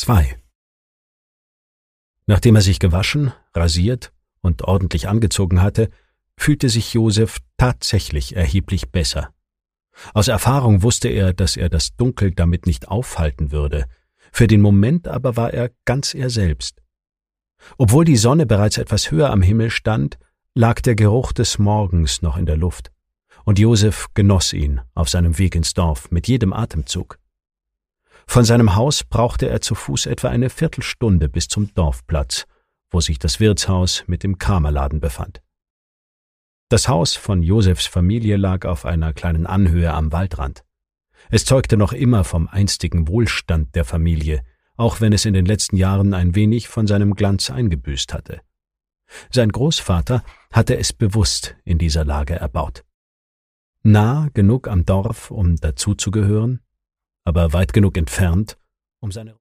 2. Nachdem er sich gewaschen, rasiert und ordentlich angezogen hatte, fühlte sich Josef tatsächlich erheblich besser. Aus Erfahrung wusste er, dass er das Dunkel damit nicht aufhalten würde. Für den Moment aber war er ganz er selbst. Obwohl die Sonne bereits etwas höher am Himmel stand, lag der Geruch des Morgens noch in der Luft, und Josef genoss ihn auf seinem Weg ins Dorf mit jedem Atemzug. Von seinem Haus brauchte er zu Fuß etwa eine Viertelstunde bis zum Dorfplatz, wo sich das Wirtshaus mit dem Kramerladen befand. Das Haus von Josefs Familie lag auf einer kleinen Anhöhe am Waldrand. Es zeugte noch immer vom einstigen Wohlstand der Familie, auch wenn es in den letzten Jahren ein wenig von seinem Glanz eingebüßt hatte. Sein Großvater hatte es bewusst in dieser Lage erbaut. Nah genug am Dorf, um dazuzugehören, aber weit genug entfernt, um seine